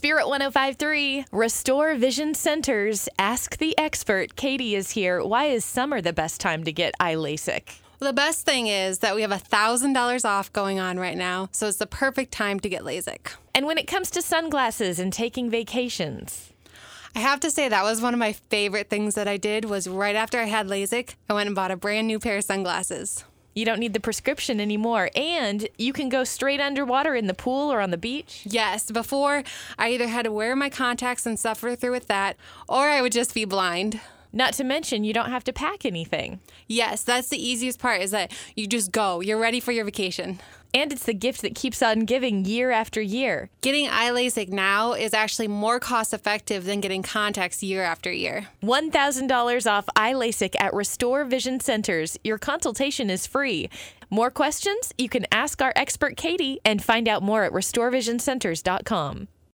Spirit 105.3, Restore Vision Centers. Ask the expert. Katie is here. Why is summer the best time to get eye LASIK? Well, the best thing is that we have $1,000 off going on right now, so it's the perfect time to get LASIK. And when it comes to sunglasses and taking vacations? I have to say that was one of my favorite things that I did was right after I had LASIK, I went and bought a brand new pair of sunglasses. You don't need the prescription anymore, and you can go straight underwater in the pool or on the beach. Yes, before I either had to wear my contacts and suffer through with that, or I would just be blind. Not to mention, you don't have to pack anything. Yes, that's the easiest part is that you just go. You're ready for your vacation. And it's the gift that keeps on giving year after year. Getting eye LASIK now is actually more cost effective than getting contacts year after year. $1,000 off eye LASIK at Restore Vision Centers. Your consultation is free. More questions? You can ask our expert Katie and find out more at restorevisioncenters.com.